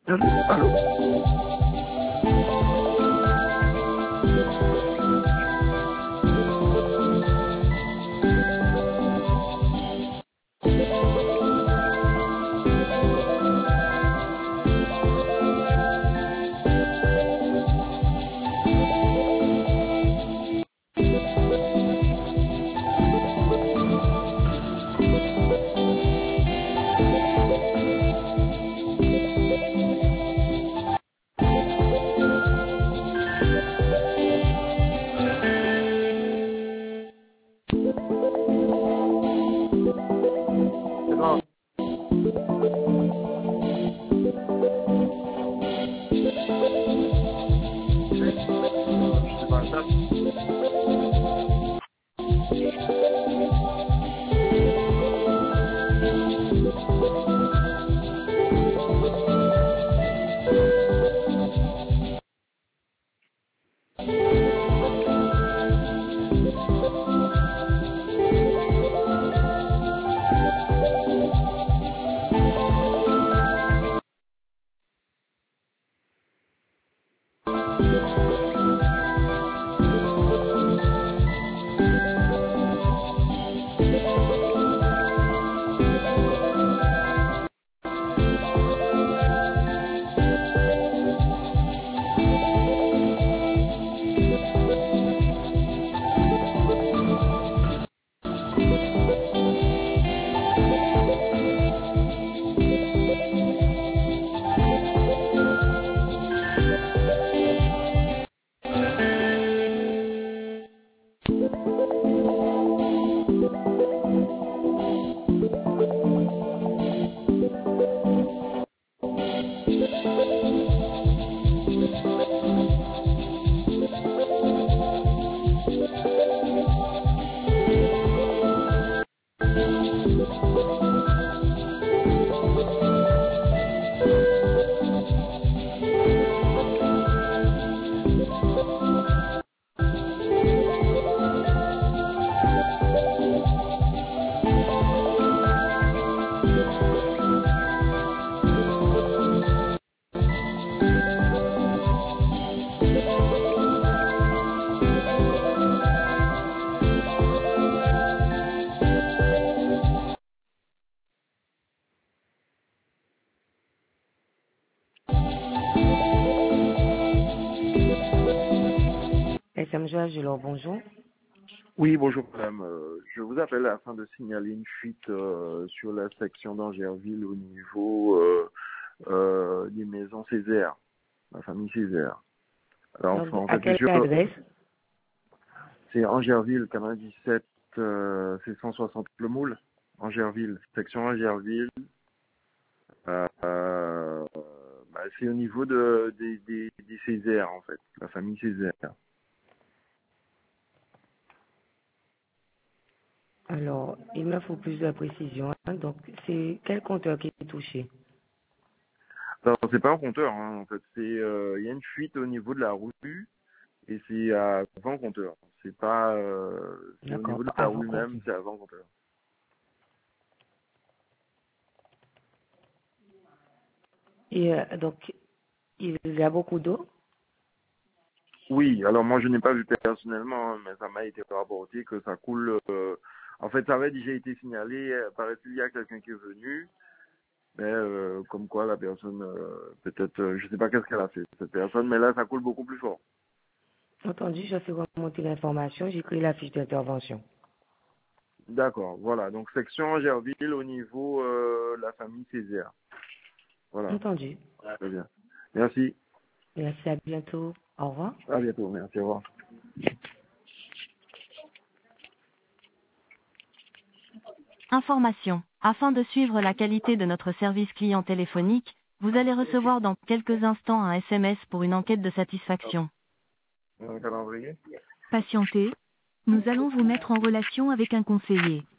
Allô? Allô? C'est bon. Je sais pas ça. SM Joël, alors bonjour. Oui, bonjour madame. Je vous appelle afin de signaler une fuite sur la section d'Angerville au niveau des maisons Césaire, la famille Césaire. Alors Donc, enfin, en à fait, quelle adresse? c'est Angerville, 97, c'est 160 Le Moule. Angerville, section Angerville. C'est au niveau des Césaire, en fait, la famille Césaire. Alors, il me faut plus de précision, hein. Donc, c'est quel compteur qui est touché? Alors, c'est pas un compteur, hein, en fait. Il y a une fuite au niveau de la rue et c'est avant compteur. C'est pas, c'est au D'accord, niveau de la avant rue même, compteur. c'est avant compteur. Et donc, il y a beaucoup d'eau? Oui, alors moi je n'ai pas vu personnellement, hein, mais ça m'a été rapporté que ça coule. En fait, ça avait déjà été signalé. Paraît-il, il y a quelqu'un qui est venu, mais comme quoi la personne, peut-être, je sais pas qu'est-ce qu'elle a fait cette personne, mais là ça coule beaucoup plus fort. Entendu, je fais remonter l'information, j'écris la fiche d'intervention. D'accord, voilà. Donc section Angerville au niveau la famille Césaire. Voilà, Entendu. très bien. Merci. Merci, à bientôt. Au revoir. À bientôt. Merci. Au revoir. Information. Afin de suivre la qualité de notre service client téléphonique, vous allez recevoir dans quelques instants un SMS pour une enquête de satisfaction. Un calendrier. Patientez. Nous allons vous mettre en relation avec un conseiller.